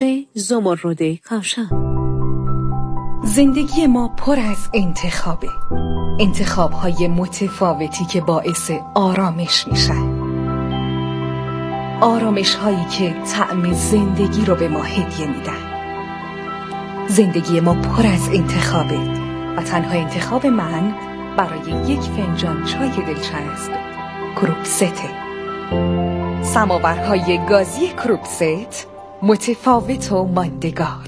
عطر زمرد کاشان. زندگی ما پر از انتخابه، انتخاب‌های متفاوتی که باعث آرامش میشن، آرامش‌هایی که طعم زندگی رو به ما هدیه میدن. زندگی ما پر از انتخابه و تنها انتخاب من برای یک فنجان چای دلچسب کروکسته. سماورهای گازی کروکست، متفاوت و ماندگار.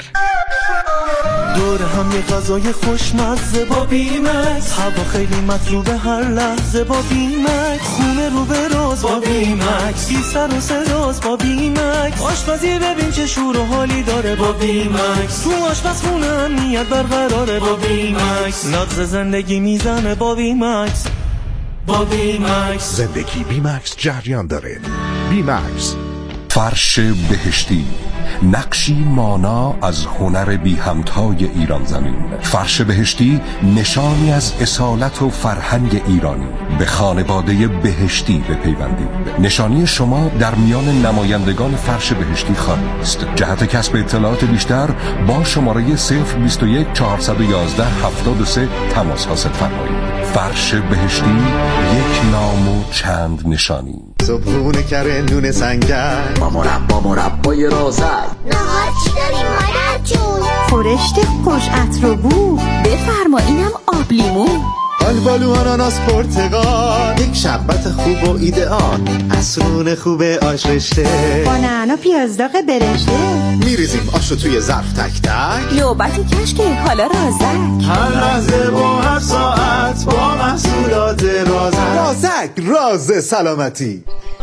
دور هم یه غذای خوشمزه با بیمکس، هوا خیلی مطلوبه هر لحظه با بیمکس، خونه رو به راز با بیمکس، بی سر و صداست با بیمکس، آشپزی ببین چه شور و حالی داره با بیمکس، تو آشپزخونه امنیت برقراره با بیمکس، نغز زندگی میزنه با بیمکس. با بیمکس زندگی بیمکس جریان داره. بیمکس. فرش بهشتی، نقشی مانا از هنر بی همتای ایران زمین. فرش بهشتی نشانی از اصالت و فرهنگ ایرانی. به خانواده بهشتی بپیوندید. نشانی شما در میان نمایندگان فرش بهشتی خواهید است. جهت کسب اطلاعات بیشتر با شماره 021 411 73 تماس حاصل فرمایید. فرش بهشتی، یک نام و چند نشانی. صبحونه کره نون سنگر با مربای رازک. نهار چی داریم مادر جون؟ خورشت خوش عطر و بو. بفرما اینم آب لیمو. آلبالو آناناس پرتقال، یک شربت خوب و ایدئال، عصرون خوب آش رشته، با نعنا پیاز داغ برشته، میریزیم آشو توی ظرف تک تک. نوبتی کشک حالا رازک، هر لحظه و هر ساعت با محصولات رازک. رازک، راز سلامتی.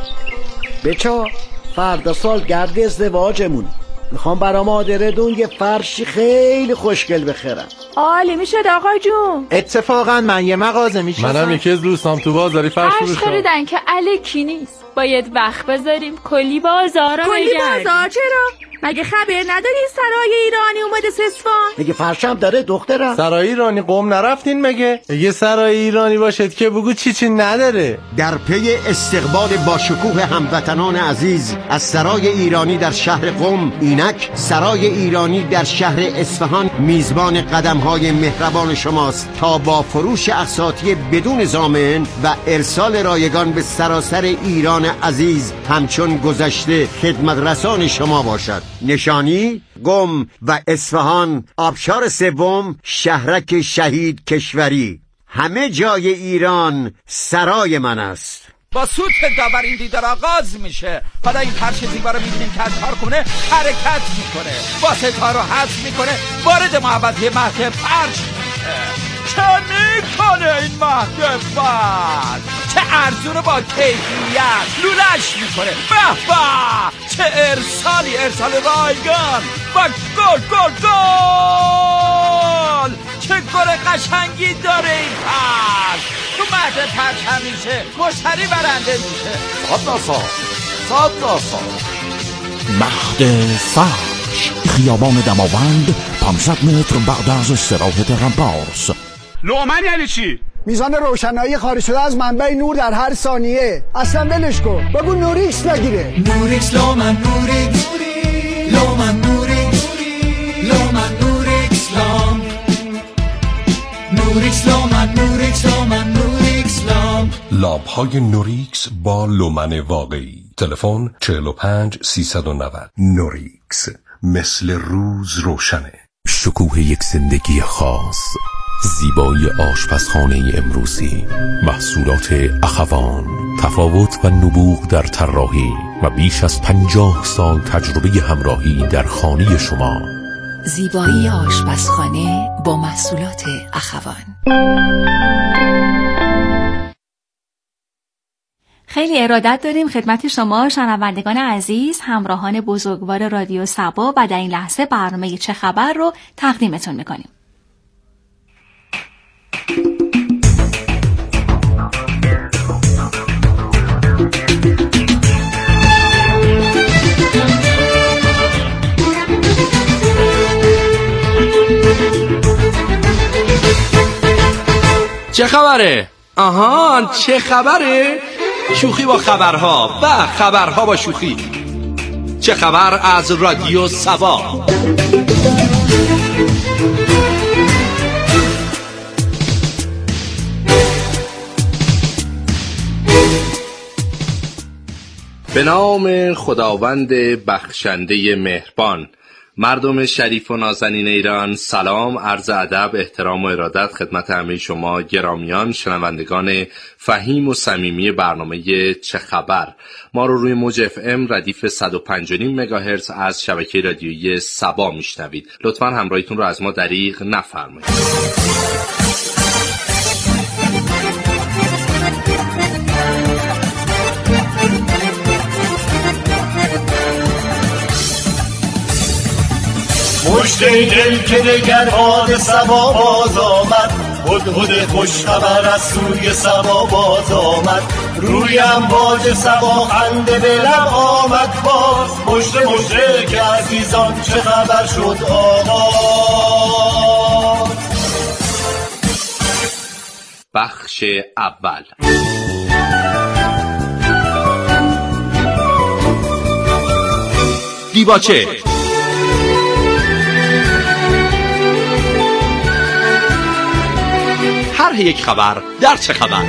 بچا فردا سال گرد ازدواجمون، میخوام برا مادرتون یه فرشی خیلی خوشگل بخرم. عالی میشه آقا جون. اتفاقا من یه مغازه میشناسم. منم یکی از دوستام تو بازاری فرش فرش خریدن که الکی نیست، باید وقت بذاریم کلی بازار رو کلی بازار چرا؟ مگه خبر نداری سرای ایرانی اومده سسفان؟ مگه فرشم داره دخترم؟ سرای ایرانی قم نرفتین مگه؟ اگه سرای ایرانی باشد که بگو چی نداره. در پی استقبال با شکوه هموطنان عزیز از سرای ایرانی در شهر قم، اینک سرای ایرانی در شهر اصفهان میزبان قدم‌های مهربان شماست تا با فروش اقساطی بدون ضامن و ارسال رایگان به سراسر ایران عزیز همچون گذشته خدمت رسان شما باشد. نشانی قم و اصفهان، آبشار سوم، شهرک شهید کشوری. همه جای ایران سرای من است. با سوت داور این دیدار آغاز میشه. حالا این فرش زیبا رو میبینیم که از کارخونه حرکت میکنه، با ستاره رو حذف میکنه، وارد محوطه مهد فرش میشه. چه میکنه این مهد فرش؟ چه ارزونه با کیفیت لولش میکنه. به به، چه ارسال رایگان و گل چه گل قشنگی داره این فرش. تو مهد فرش همیشه مشتری برنده میشه. صد مهد فرش، خیابان دماوند، 500 متر بعد از استراحت رمپارس. لومن یعنی چی؟ میزان روشنایی خارج شده از منبع نور در هر ثانیه. اصلا ولش کن، بگو نوریکس نگیره. نوریکس لومن نوریکس لومن نوریکس لومن نوریکس لام نوریکس لومن نوریکس لومن نوریکس لام. لامپ های نوریکس با لومن واقعی. تلفن 45 390. نوریکس، مثل روز روشنه. شکوه یک زندگی خاص، زیبایی آشپزخانه امروزی، محصولات اخوان، تفاوت و نبوغ در طراحی و بیش از 50 سال تجربه همراهی در خانه شما. زیبایی آشپزخانه با محصولات اخوان. خیلی ارادت داریم خدمت شما شنوندگان عزیز، همراهان بزرگوار رادیو سبا، و در این لحظه برنامه چه خبر رو تقدیمتون میکنیم. چه خبره؟ آهان، چه خبره؟ شوخی با خبرها و خبرها با شوخی. چه خبر از رادیو سبا. به نام خداوند بخشنده مهربان. مردم شریف و نازنین ایران، سلام، عرض ادب، احترام و ارادت خدمت همه شما گرامیان شنوندگان فهیم و صمیمی برنامه چه خبر. ما رو روی موج FM ردیف 105.5 مگاهرتز از شبکه رادیویی سبا میشنوید. لطفاً همراهیتون رو از ما دریغ نفرمایید. مشت دل که دگر باد سبا باز آمد، هدهد خوش خبر از سوی سبا باز آمد. روی امواج سبا خنده به لب آمد باز، مشت که عزیزان چه خبر شد آغاز. بخش اول. دیباچه. هر یک خبر در چه خبر.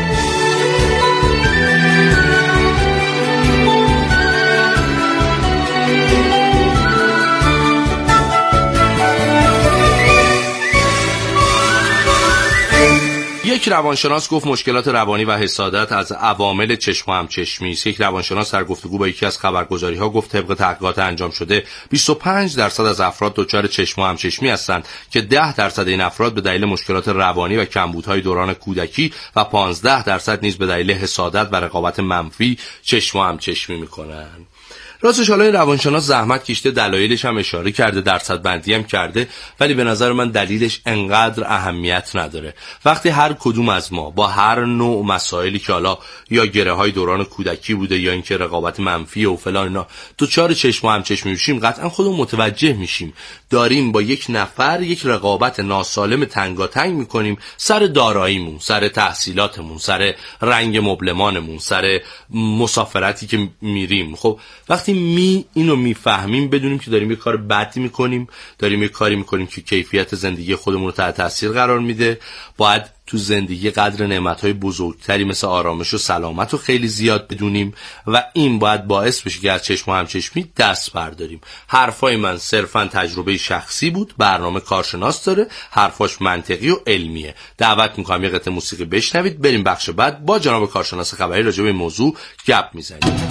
یک روانشناس گفت مشکلات روانی و حسادت از عوامل چشم و همچشمی است. یک روانشناس در گفتگو با یکی از خبرگزاری‌ها گفت طبق تحقیقات انجام شده 25% از افراد دچار چشم و همچشمی هستند که 10% این افراد به دلیل مشکلات روانی و کمبودهای دوران کودکی و 15% نیز به دلیل حسادت و رقابت منفی چشم و همچشمی می‌کنند. راستش حالا این روانشناس زحمت کشیده، دلایلش هم اشاره کرده، درصد بندی هم کرده، ولی به نظر من دلیلش انقدر اهمیت نداره. وقتی هر کدوم از ما با هر نوع مسائلی که حالا یا گره‌های دوران کودکی بوده یا اینکه رقابت منفی و فلان اینا دوچار چشم و همچشمی میشیم، قطعا خودمون متوجه میشیم داریم با یک نفر یک رقابت ناسالم تنگاتنگ میکنیم سر داراییمون، سر تحصیلاتمون، سر رنگ مبلمانمون، سر مسافرتی که میریم. خب وقتی اینو میفهمیم بدونیم که داریم یه کار بدی میکنیم، داریم یه کاری میکنیم که کیفیت زندگی خودمون رو تحت تاثیر قرار میده. باید تو زندگی قدر نعمت‌های بزرگتری مثل آرامش و سلامت رو خیلی زیاد بدونیم و این باید باعث بشه که از چشم و همچشمی دست برداریم. حرفای من صرفاً تجربه شخصی بود، برنامه کارشناس داره، حرفاش منطقی و علمیه. دعوت میکنم یه قطعه موسیقی بشنوید، بریم بخش بعد با جناب کارشناس خبری راجع به موضوع گپ میزنیم.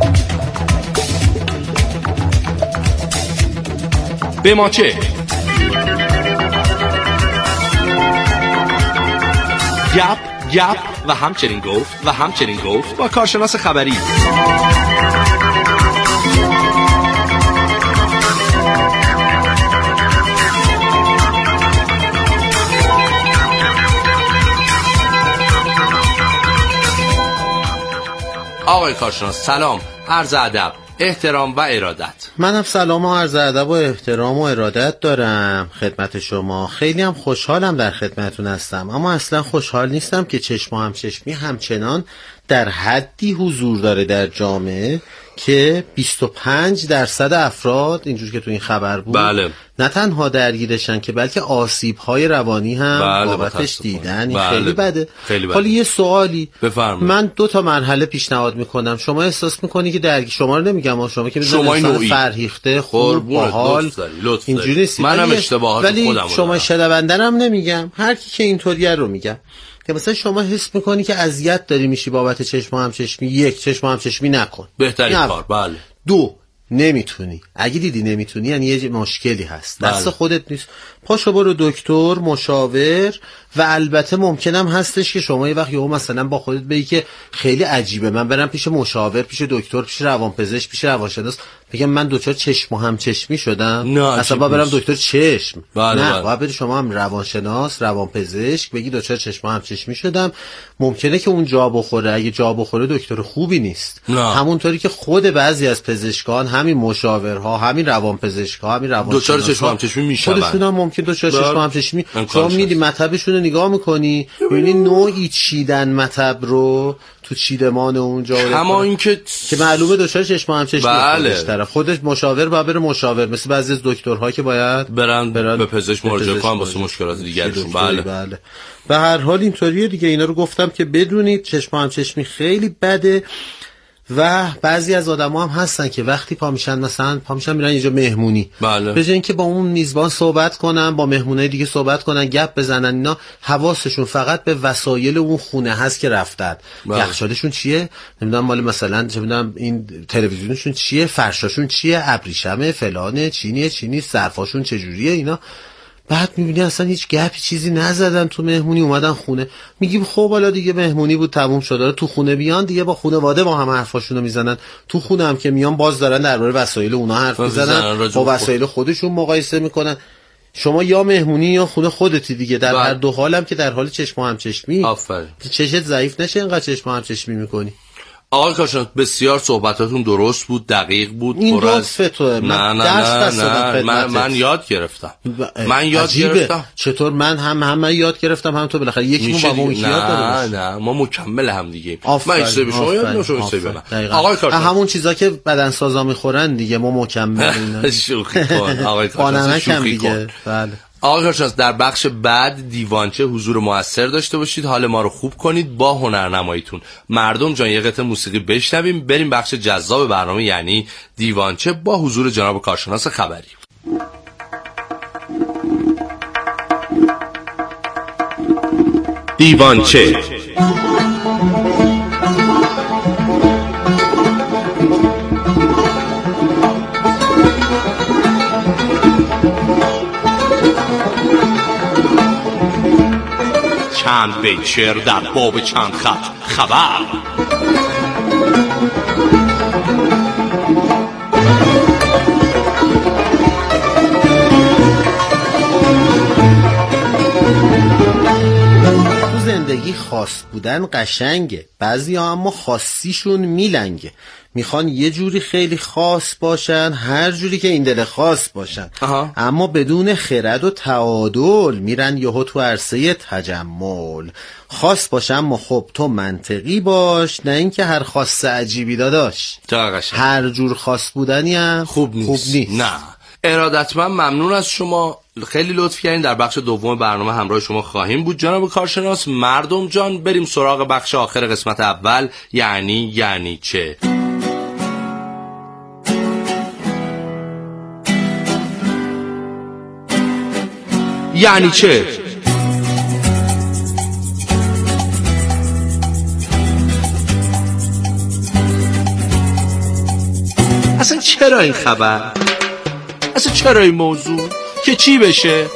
به ما چه؟ گپ و همچنین گفت با کارشناس خبری. آقای کارشناس سلام، عرض ادب، احترام و ارادت. منم سلام و عرض ادب و احترام و ارادت دارم خدمت شما. خیلی هم خوشحالم در خدمتون هستم، اما اصلا خوشحال نیستم که چشم و همچشمی همچنان در حدی حضور داره در جامعه که 25% افراد اینجور که تو این خبر بود بله. نه تنها درگیرشن که بلکه آسیب‌های روانی هم بابتش دیدن. این خیلی بده. حالا یه سوالی بفرمایید. من 2 مرحله پیشنهاد میکنم. شما احساس میکنی که شما رو نمیگم، شما که میدونید فرهیخته خوب باحال اینجوری نیست، منم اشتباهات خودم شما شنوندنم نمیگم، هر کی که اینطوریه رو میگم که مثلا شما حس میکنی که اذیت داری میشی بابت چشم و همچشمی. 1 چشم و همچشمی نکن، بهترین کار. بله. 2 نمیتونی، اگه دیدی نمیتونی یعنی یه مشکلی هست، دست خودت نیست. پاشو برو دکتر، مشاور، و البته ممکنم هستش که شما یه وقت یهو مثلا با خودت بگی که خیلی عجیبه من برم پیش مشاور، پیش دکتر، پیش روانپزشک، پیش روانشناس، بگم من دچار چشم و همچشمی شدم، اصلا با برم دکتر چشم. نه، باید بری شما هم روانشناس، روانپزشک، بگی دچار چشم و همچشمی شدم. ممکنه که اون جا بخوره، اگه جا بخوره دکتر خوبی نیست. همونطوری که خود بعضی از پزشکان، همین مشاورها، همین روانپزشکها، همین روانشناسا دچار چشم و همچشمی میشن، خودشون هم ممکن دچار چشم و همچشمی. شما میدی مطبشون رو نگاه میکنی، میبینی نوعی چیدن مطب رو تو چیدمان اونجا، اما این که معلومه دچار چشم و همچشمی. بله خودش مشاور باید بره مشاور، مثل بعضی از دکترها که باید برن به پزشک مراجعه کنن واسه مشکلات دیگرشون. بله. به هر حال اینطوریه دیگه. اینا رو گفتم که بدونید چشم همچشمی خیلی بده و بعضی از آدما هم هستن که وقتی پا میشن میرن اینجا مهمونی، بله. به جای اینکه با اون میزبان صحبت کنن، با مهمونای دیگه صحبت کنن، گپ بزنن، اینا حواسشون فقط به وسایل اون خونه هست که رفتن. بله. یخچالشون چیه، نمیدونم مال مثلا چه میدونم این تلویزیونشون چیه، فرشاشون چیه، ابریشمه فلانه، چینی ظرفاشون چجوریه، اینا. بعد میبینی اصلا هیچ گپی چیزی نزدن تو مهمونی، اومدن خونه، میگیم خب حالا دیگه مهمونی بود تموم شد، تو خونه بیان دیگه با خانواده با هم حرفاشونو میزنن، تو خونه هم که میان باز دارن درباره وسایل اونا حرف میزنن، با وسایل خودشون مقایسه میکنن. شما یا مهمونی یا خونه خودتی دیگه، در هر دو حالم که در حال چشم همچشمی. آفرین. چشت ضعیف نشه اینقدر چشم همچشمی میکنی. آقای کارشناس بسیار صحبتاتون درست بود، دقیق بود. این لطف توه. من یاد گرفتم. من یاد گرفتم. چطور من یاد گرفتم، هم تو بالاخره یکیمون با اون یاد داره. نه ما مکمل هم دیگه. من ایسته به شما یاد نمیدم. آقای کارشناس همون چیزا که بدنسازا میخورن دیگه ما مکمل اینا. شوخی کن آقای کارشناس، شوخی کن. بله. آقای کارشناس در بخش بعد دیوانچه حضور موثر داشته باشید، حال ما رو خوب کنید با هنرنماییتون. مردم جان یه قطعه موسیقی بشنویم، بریم بخش جذاب برنامه یعنی دیوانچه با حضور جناب کارشناس خبری. دیوانچه چند بیت شعر در باب چند خط خبر. تو زندگی خاص بودن قشنگه، بعضی ها اما خاصیشون میلنگه، میخوان یه جوری خیلی خاص باشن، هر جوری که این دل خاص باشن. اما بدون خرد و تعادل میرن یهو تو عرصه تجمل. خاص باشن اما خب تو منطقی باش، نه اینکه هر خاص عجیبی داداش. هر جور خاص بودنی هم خوب نیست. نه ارادتمند ممنون از شما، خیلی لطف کردین. در بخش دوم برنامه همراه شما خواهیم بود جناب کارشناس. مردم جان بریم سراغ بخش آخر قسمت اول، یعنی چه. یعنی چه؟ اصلا چرا این خبر؟ اصلا چرا این موضوع؟ که چی بشه؟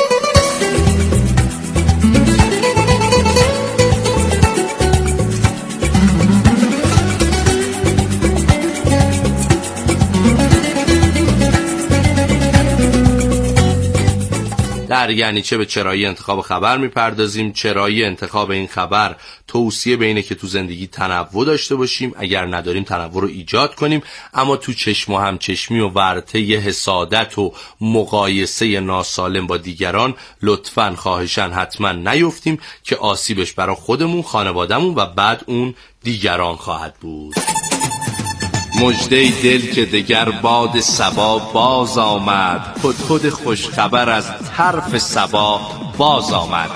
در یعنی چه به چرایی انتخاب خبر میپردازیم. چرایی انتخاب این خبر توصیه به اینه که تو زندگی تنوع داشته باشیم، اگر نداریم تنوع رو ایجاد کنیم، اما تو چشم و همچشمی و ورطه حسادت و مقایسه ناسالم با دیگران لطفاً خواهشاً حتما نیفتیم که آسیبش برای خودمون، خانوادهمون و بعد اون دیگران خواهد بود. مژده دل که دگر باد صبا باز آمد، خود خوش خبر از طرف صبا باز آمد.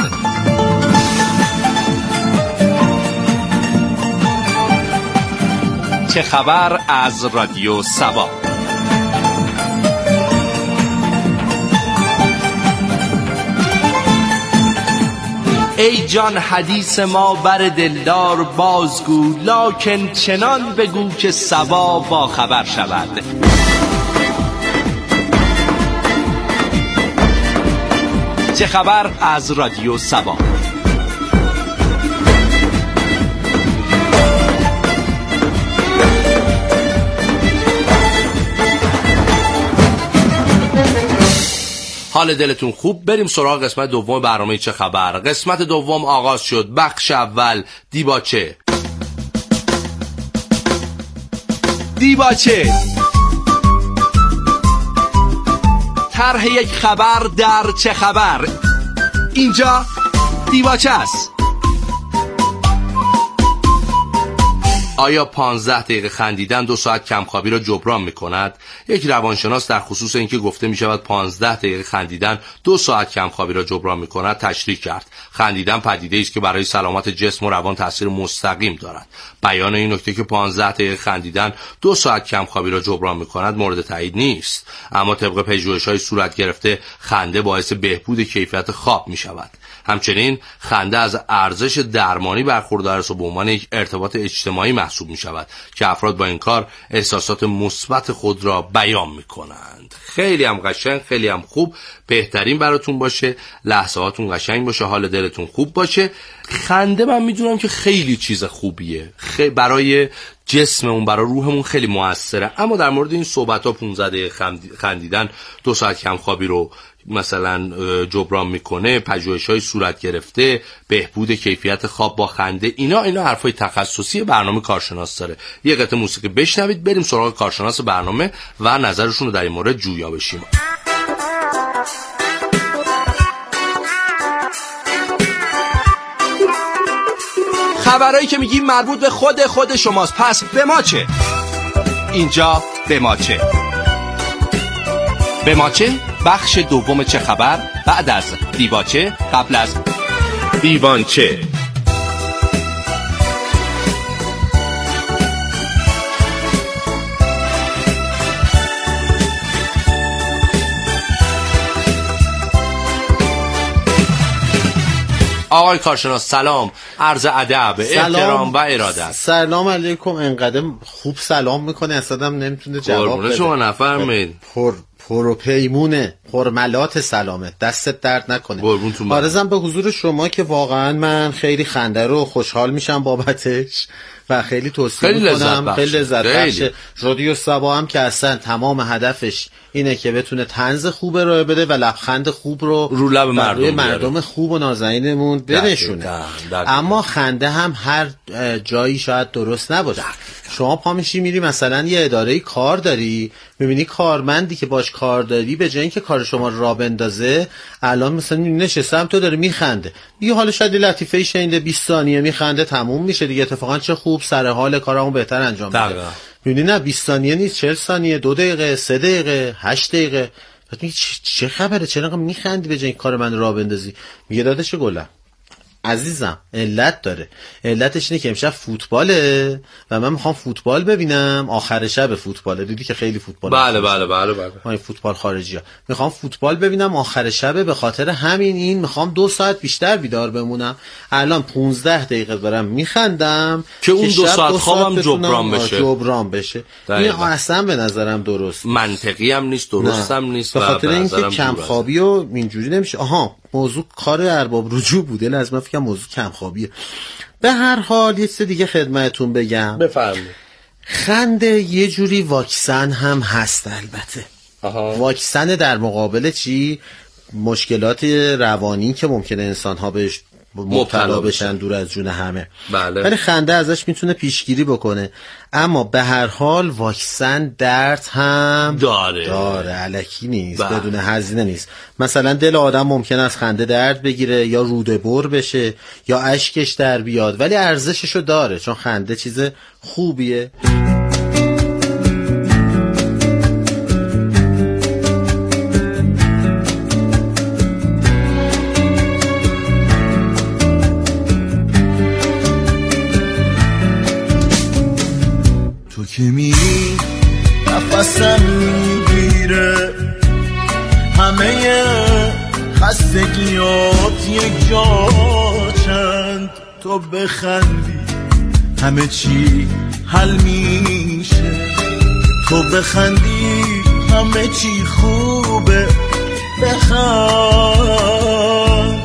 چه خبر از رادیو صبا. ای جان حدیث ما بر دلدار بازگو، لکن چنان بگو که صبا با خبر شود. چه خبر از رادیو صبا. حال دلتون خوب؟ بریم سراغ قسمت دوم برنامه چه خبر. قسمت دوم آغاز شد. بخش اول دیباچه. طرح یک خبر در چه خبر. اینجا دیباچه است. آیا 15 دقیقه خندیدن 2 ساعت کمخوابی را جبران می‌کند؟ یک روانشناس در خصوص اینکه گفته می‌شود 15 دقیقه خندیدن 2 ساعت کمخوابی را جبران می‌کند تشریح کرد. خندیدن پدیده‌ای است که برای سلامت جسم و روان تاثیر مستقیم دارد. بیان این نکته که 15 دقیقه خندیدن 2 ساعت کمخوابی را جبران می‌کند مورد تایید نیست، اما طبق پژوهش‌های صورت گرفته خنده باعث بهبود کیفیت خواب می‌شود. همچنین خنده از ارزش درمانی برخوردار است و به عنوان یک ارتباط اجتماعی محسوب می شود که افراد با این کار احساسات مثبت خود را بیان می کنند. خیلی هم قشنگ، خیلی هم خوب. بهترین براتون باشه، لحظه هاتون قشنگ باشه، حال دلتون خوب باشه. خنده من میدونم که خیلی چیز خوبیه، برای جسممون، برای روحمون خیلی موثره، اما در مورد این صحبت ها 15 دقیقه خندیدن 2 ساعت کمخوابی رو مثلا جبران میکنه، پژوهش‌های صورت گرفته، بهبود کیفیت خواب با خنده، اینا حرفای تخصصی برنامه کارشناس داره. یه قطعه موسیقی بشنوید، بریم سراغ کارشناس برنامه و نظرشون رو در این مورد جویا بشیم. خبرایی که میگیم مربوط به خود شماست، پس به ما چه؟ اینجا به ما چه؟ به ما چه؟ بخش دوم چه خبر بعد از دیباچه قبل از دیوانچه. آقای کارشناس سلام، عرض ادب، احترام و ارادت. سلام علیکم. انقدر خوب سلام میکنه اصلا نمیتونه جواب بده. شما نفرمایید. پر پیمونه، پرملات سلامت، دستت درد نکنه. عرضم به حضور شما که واقعا من خیلی خنده رو خوشحال میشم بابتش و خیلی توصیه میکنم. خیلی لذت بخشه. رادیو سبا هم که اصلا تمام هدفش اینه که بتونه طنز خوب ارائه بده و لبخند خوب رو لب مردم خوب و نازنینمون بنشونه. اما خنده هم هر جایی شاید درست نباشه. شما پا میشی میری مثلا یه اداره کار داری، میبینی کارمندی که باش کار داری به جای اینکه کار شما را بندازه الان مثلا نشستم تو داره میخنده، یه حال شاید لطیفه شنیده 20 ثانیه میخنده تموم میشه دیگه. اتفاقا چه خوب سر حال کارمو بهتر انجام میده. میبینی نه 20 ثانیه نیست، 40 ثانیه، 2 دقیقه، 3 دقیقه، 8 دقیقه. میگی چه خبره، چرا انقدر میخندی به جای این کار من راه بندازی؟ میگه داداش گلم عزیزم علت داره. علتش اینه که امشب فوتباله و من میخوام فوتبال ببینم. آخر شب فوتباله، دیدی که خیلی فوتبال. بله. ما این فوتبال خارجی ها میخوام فوتبال ببینم آخر شب، به خاطر همین این میخوام 2 ساعت بیشتر بیدار بمونم. الان 15 دقیقه دارم میخندم که اون 2 ساعت خوابم جبران بشه. این اصلا به نظرم درست منطقی هم نیست، درست هم نیست. به خاطر اینکه کم خوابی و اینجوری نمیشه. موضوع کار ارباب رجوع بوده، لازم فکر کنم موضوع کم خوابیه. به هر حال یه چیز دیگه خدمتتون بگم. بفرمایید. خنده یه جوری واکسن هم هست البته. واکسن در مقابل چی؟ مشکلات روانی که ممکنه انسان‌ها بهش مبتلا بشن دور از جون همه. بله. ولی خنده ازش میتونه پیشگیری بکنه. اما به هر حال واکسن درد هم داره. الکی نیست. بله. بدون هزینه نیست. مثلا دل آدم ممکنه از خنده درد بگیره یا روده بر بشه یا اشکش در بیاد، ولی ارزششو داره چون خنده چیز خوبیه. که میری نفسم میگیره، همه خستگیات یک جا چند تو بخندی همه چی حل میشه. تو بخندی همه چی خوبه. بخند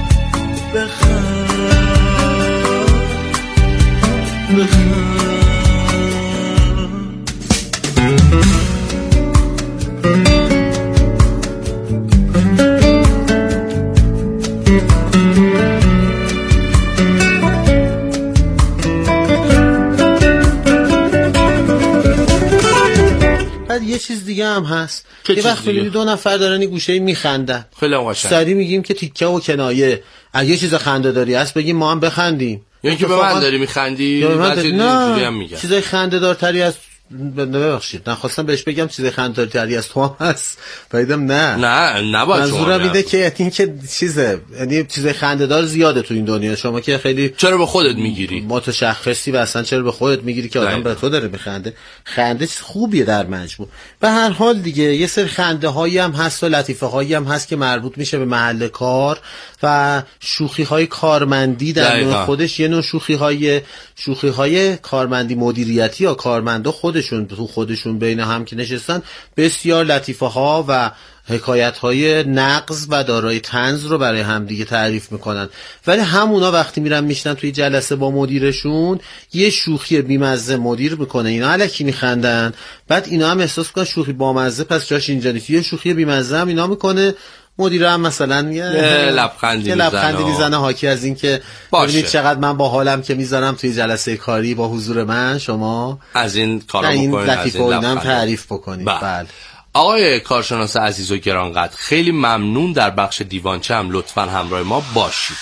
یه چیز دیگه هم هست. یه وقت می‌بینی 2 نفر دارن یه گوشه میخندن، خیلی قشنگ. سری میگیم که تیکه و کنایه. اگه چیز خنده داری هست بگیم ما هم بخندیم. یعنی که به من داری میخندی؟ نه چیزای خنده‌دارتری از ببخشید نخواستم بهش بگم چیزای خنده‌دارتری از تو هم هست ولیدم نه نباید. منظورم اینه که این که چیزه، یعنی چیزای خنده‌دار زیاده تو این دنیا. شما که خیلی چرا به خودت میگیری متشخصی و اصلا چرا به خودت میگیری که آدم به تو داره میخنده. خنده چیز خوبیه در مجموع. به هر حال دیگه یه سری خنده هایی هم هست و لطیفه هایی هم هست که مربوط میشه به محل کار و شوخی های کارمندی در نوع خودش. یه نوع شوخی های کارمندی مدیریتی یا کارمندا خودشون بین هم که نشستن بسیار لطیفه ها و حکایت های نقض و دارای طنز رو برای همدیگه تعریف میکنن، ولی همونا وقتی میرن میشنن توی جلسه با مدیرشون یه شوخی بیمزه مدیر میکنه، اینا الکی میخندن، بعد اینا هم احساس میکنن شوخی بامزه پس جاش اینجا نیست، یه شوخی بیمزه هم اینا میکنه، مدیر هم مثلا یه لبخندی میزنه حاکی از این که ببینید چقدر من با حالم که میذارم توی جلسه کاری با حضور من شما از این کارا بکنید، از این لطیفه تعریف بکنید. بله. آقای کارشناس عزیز و گرانقدر، خیلی ممنون در بخش دیوانچه هم لطفاً همراه ما باشید.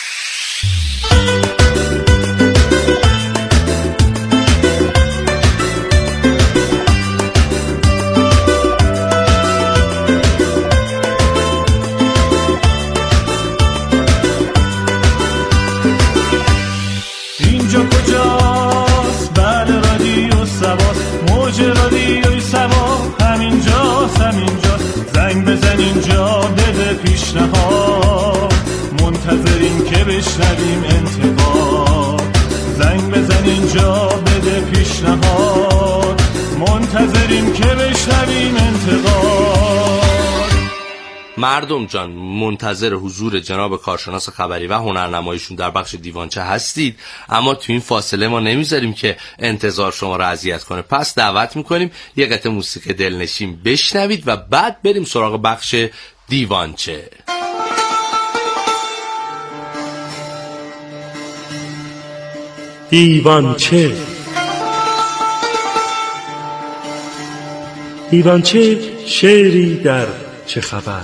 اینجا کجاست؟ بله رادیو سباست، موج رادیوی سبا همینجاست. زنگ بزن اینجا بده پیشنهاد، منتظریم که بشنویم انتقاد. زنگ بزن اینجا بده پیشنهاد، منتظریم که بشنویم انتقاد. مردم جان، منتظر حضور جناب کارشناس خبری و هنرنماییشون در بخش دیوانچه هستید، اما تو این فاصله ما نمیذاریم که انتظار شما رو اذیت کنه، پس دعوت میکنیم یه قطعه موسیقی دلنشین بشنوید و بعد بریم سراغ بخش دیوانچه. دیوانچه شعری در چه خبر.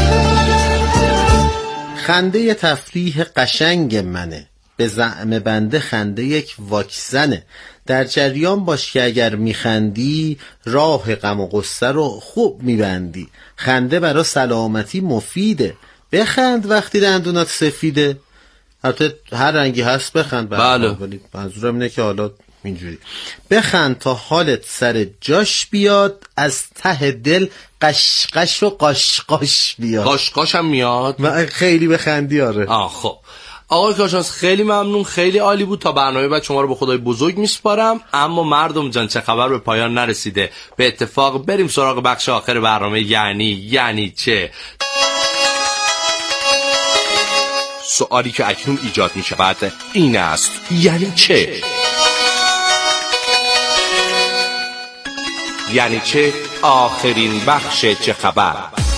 خنده تفریح قشنگ منه، به زعم بنده خنده یک واکسنه. در جریان باش که اگر میخندی راه غم و غصه رو خوب میبندی. خنده برای سلامتی مفیده، بخند وقتی دندونات سفیده. البته هر رنگی هست بخند. بله. منظورم اینه که حالا اینجوری بخند تا حالت سر جاش بیاد، از ته دل قشقش و قاشقاش بیاد. قاشقاش هم میاد؟ خیلی بخندی. آره. خب آقای کارشناس خیلی ممنون، خیلی عالی بود. تا برنامه بعد شما رو به خدای بزرگ میسپارم. اما مردم جان، چه خبر به پایان نرسیده. به اتفاق بریم سراغ بخش آخر برنامه. یعنی چه؟ سوالی که اکنون ایجاد می شود این است: یعنی چه؟ یعنی چه آخرین بخش چه خبر؟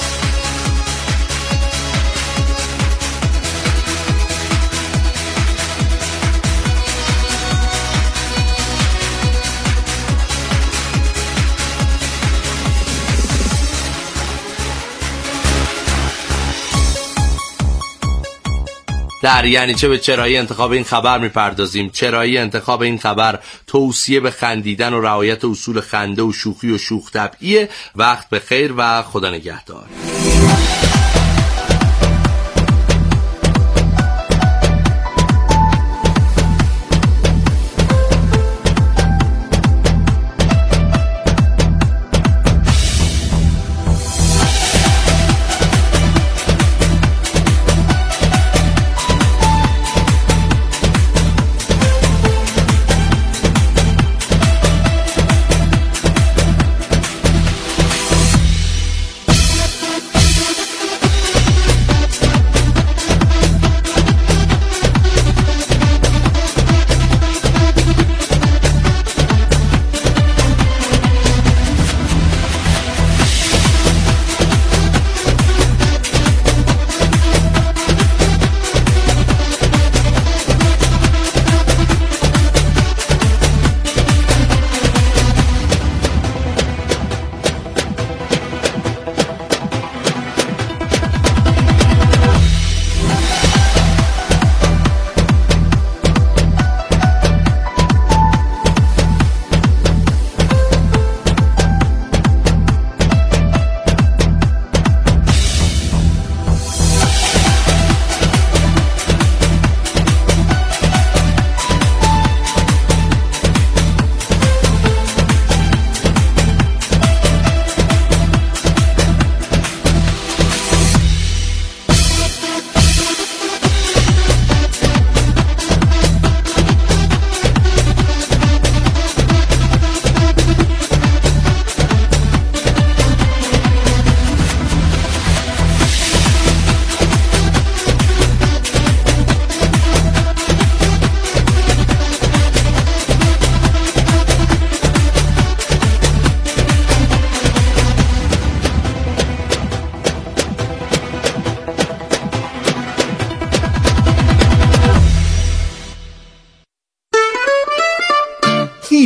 در یعنی چه به چرایی انتخاب این خبر میپردازیم. چرایی انتخاب این خبر توصیه به خندیدن و رعایت اصول خنده و شوخی و شوخ طبعیه. وقت بخیر و خدا نگهدار.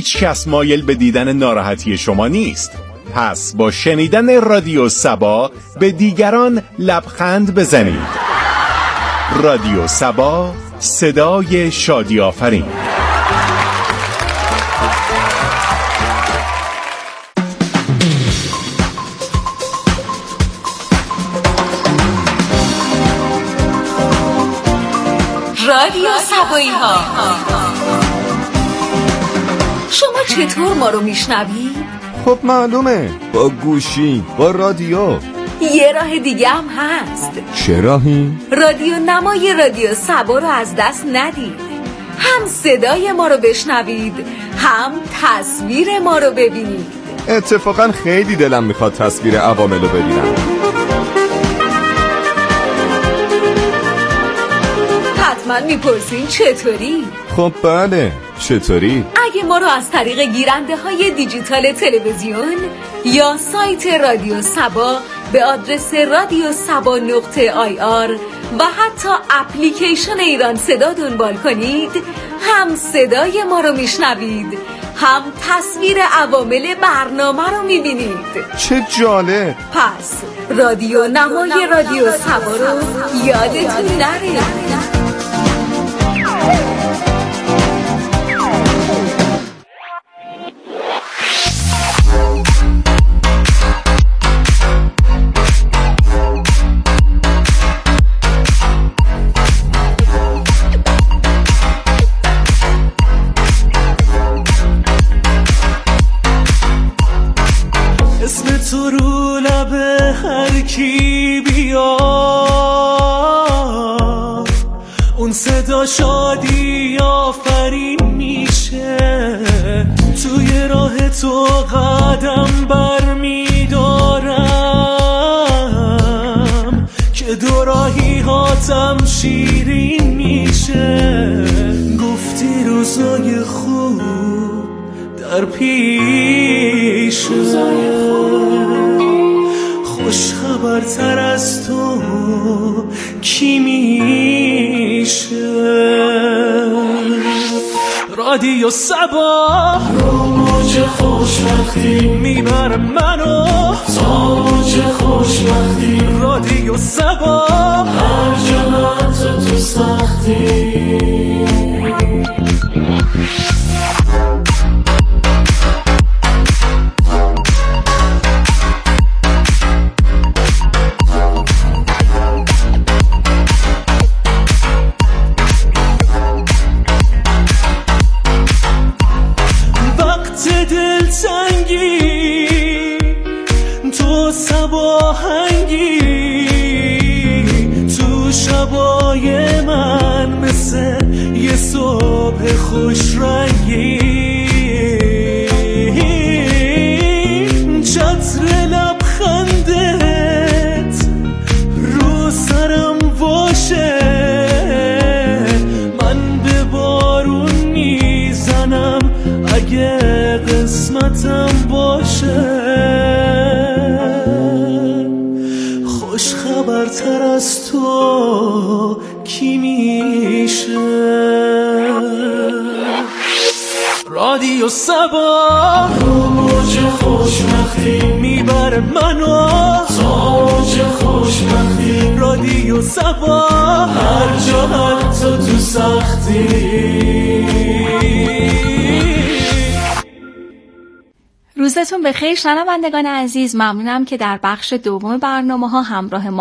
هیچ کس مایل به دیدن ناراحتی شما نیست. پس با شنیدن رادیو سبا به دیگران لبخند بزنید. رادیو سبا، صدای شادی آفرین. رادیو سبایی ها. شما چطور ما رو میشنوید؟ خب معلومه، با گوشی، با رادیو. یه راه دیگه هم هست. چه راهی؟ رادیو نمای رادیو سبا رو از دست ندید. هم صدای ما رو بشنوید، هم تصویر ما رو ببینید. اتفاقا خیلی دلم میخواد تصویر عوامل رو ببینم. حتما میپرسین چطوری؟ خب بله، چطوری؟ اگه ما رو از طریق گیرنده های دیجیتال تلویزیون یا سایت رادیو سبا به آدرس radiosaba.ir و حتی اپلیکیشن ایران صدا دنبال کنید، هم صدای ما رو میشنوید، هم تصویر عوامل برنامه رو میبینید. چه جالب! پس رادیو نمای رادیو سبا رو یادتون نره. اسم تو رو لبه هر کی بیاد، اون صدا شادی آفرین میشه. توی راه تو قدم بر میدارم که دو راهی هاتم شیرین میشه. گفتی روزای خوب در پیش، خوش خبرتر از تو کی میشه؟ رادیو سبا رو موج خوشبختی میبره منو تا موج خوشبختی. رادیو سبا هر جهت تو سختی. تو سباهنگی تو شبای من مثل یه صبح خوش رنگی. چتر لبخندت رو سرم باشه، من به بارون میزنم اگه قسمتم باشه. خوش خبرتر از تو کی میشه؟ رادیو سبا رو موج خوشبختی میبره منو تا موج خوشبختی. رادیو سبا هر جهت تو سختی. روزتون بخیر شنوندگان عزیز. ممنونم که در بخش دوم برنامه ها همراه ما